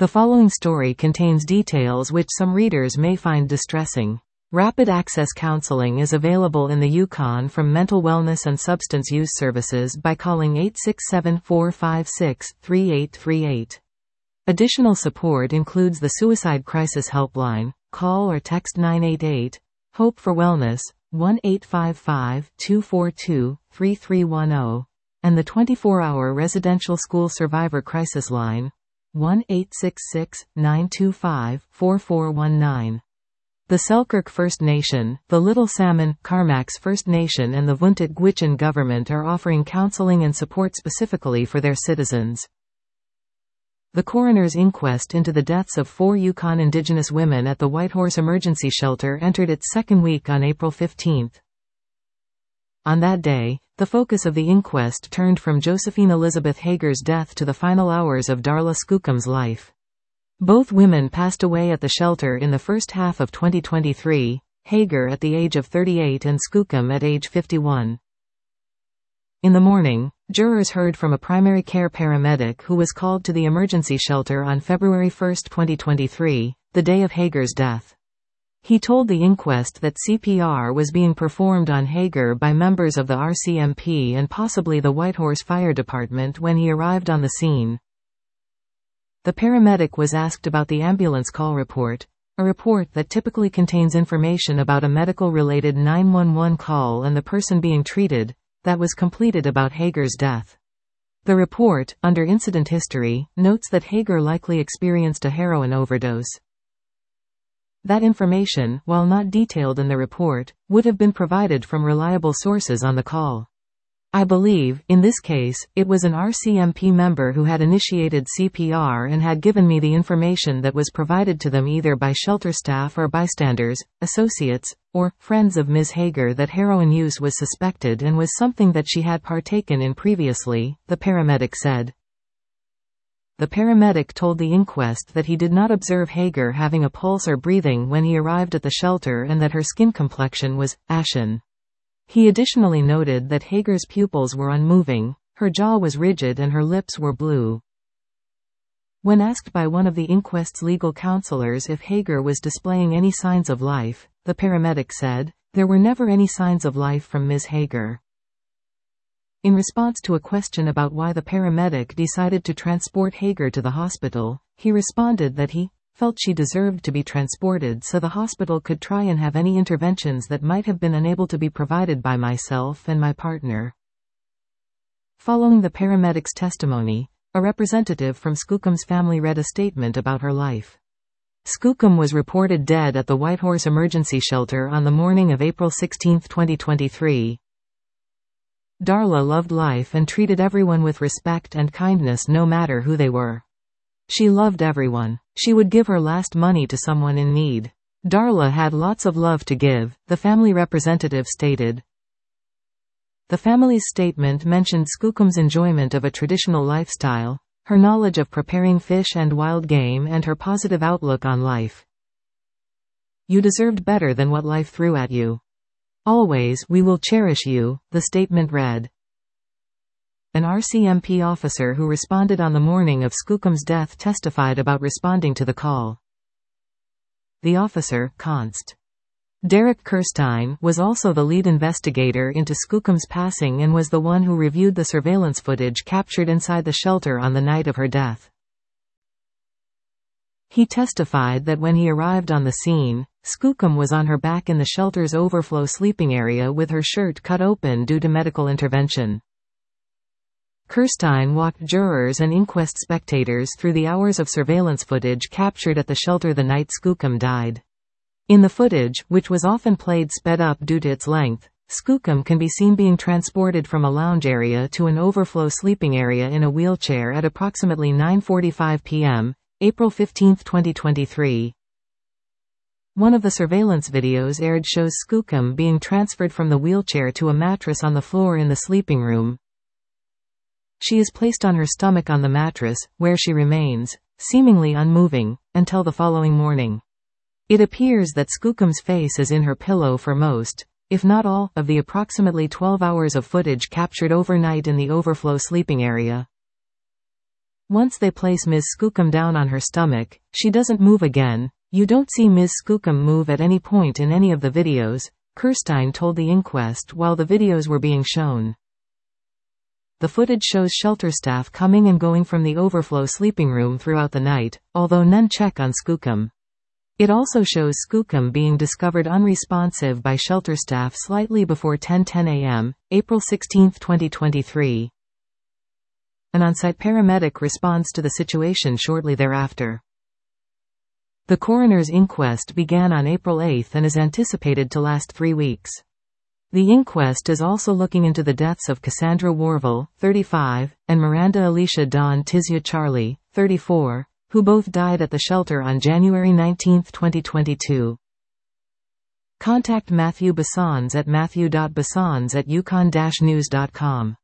The following story contains details which some readers may find distressing. Rapid access counseling is available in the Yukon from Mental Wellness and Substance Use Services by calling 867-456-3838. Additional support includes the Suicide Crisis Helpline. Call or text 988. Hope for Wellness, 1-855-242-3310, and the 24-hour Residential School Survivor Crisis Line, 1-866-925-4419. The Selkirk First Nation, the Little Salmon, Carmacks First Nation and the Vuntut Gwitchin government are offering counseling and support specifically for their citizens. The coroner's inquest into the deaths of 4 Yukon Indigenous women at the Whitehorse Emergency Shelter entered its second week on April 15. On that day, the focus of the inquest turned from Josephine Elizabeth Hager's death to the final hours of Darla Skookum's life. Both women passed away at the shelter in the first half of 2023, Hager at the age of 38 and Skookum at age 51. In the morning, jurors heard from a primary care paramedic who was called to the emergency shelter on February 1, 2023, the day of Hager's death. He told the inquest that CPR was being performed on Hager by members of the RCMP and possibly the Whitehorse Fire Department when he arrived on the scene. The paramedic was asked about the ambulance call report, a report that typically contains information about a medical-related 911 call and the person being treated, that was completed about Hager's death. The report, under incident history, notes that Hager likely experienced a heroin overdose. That information, while not detailed in the report, would have been provided from reliable sources on the call. I believe, in this case, it was an RCMP member who had initiated CPR and had given me the information that was provided to them either by shelter staff or bystanders, associates, or friends of Ms. Hager that heroin use was suspected and was something that she had partaken in previously, the paramedic said. The paramedic told the inquest that he did not observe Hager having a pulse or breathing when he arrived at the shelter and that her skin complexion was ashen. He additionally noted that Hager's pupils were unmoving, her jaw was rigid and her lips were blue. When asked by one of the inquest's legal counselors if Hager was displaying any signs of life, the paramedic said, "There were never any signs of life from Ms. Hager." In response to a question about why the paramedic decided to transport Hager to the hospital, he responded that he felt she deserved to be transported so the hospital could try and have any interventions that might have been unable to be provided by myself and my partner. Following the paramedic's testimony, a representative from Skookum's family read a statement about her life. Skookum was reported dead at the Whitehorse Emergency Shelter on the morning of April 16, 2023. Darla loved life and treated everyone with respect and kindness no matter who they were. She loved everyone. She would give her last money to someone in need. Darla had lots of love to give, the family representative stated. The family's statement mentioned Skookum's enjoyment of a traditional lifestyle, her knowledge of preparing fish and wild game and her positive outlook on life. "You deserved better than what life threw at you. Always, we will cherish you," the statement read. An RCMP officer who responded on the morning of Skookum's death testified about responding to the call. The officer, Const. Derek Kirstein, was also the lead investigator into Skookum's passing and was the one who reviewed the surveillance footage captured inside the shelter on the night of her death. He testified that when he arrived on the scene, Skookum was on her back in the shelter's overflow sleeping area with her shirt cut open due to medical intervention. Kirstein walked jurors and inquest spectators through the hours of surveillance footage captured at the shelter the night Skookum died. In the footage, which was often played sped up due to its length, Skookum can be seen being transported from a lounge area to an overflow sleeping area in a wheelchair at approximately 9:45 p.m., April 15, 2023. One of the surveillance videos aired shows Skookum being transferred from the wheelchair to a mattress on the floor in the sleeping room. She is placed on her stomach on the mattress, where she remains, seemingly unmoving, until the following morning. It appears that Skookum's face is in her pillow for most, if not all, of the approximately 12 hours of footage captured overnight in the overflow sleeping area. Once they place Ms. Skookum down on her stomach, she doesn't move again. You don't see Ms. Skookum move at any point in any of the videos, Kirstein told the inquest while the videos were being shown. The footage shows shelter staff coming and going from the overflow sleeping room throughout the night, although none check on Skookum. It also shows Skookum being discovered unresponsive by shelter staff slightly before 10:10 a.m., April 16, 2023. An on-site paramedic responds to the situation shortly thereafter. The coroner's inquest began on April 8 and is anticipated to last 3 weeks. The inquest is also looking into the deaths of Cassandra Warville, 35, and Miranda Alicia Dawn Tizia Charlie, 34, who both died at the shelter on January 19, 2022. Contact Matthew Bassons at matthew.bassons@yukon-news.com.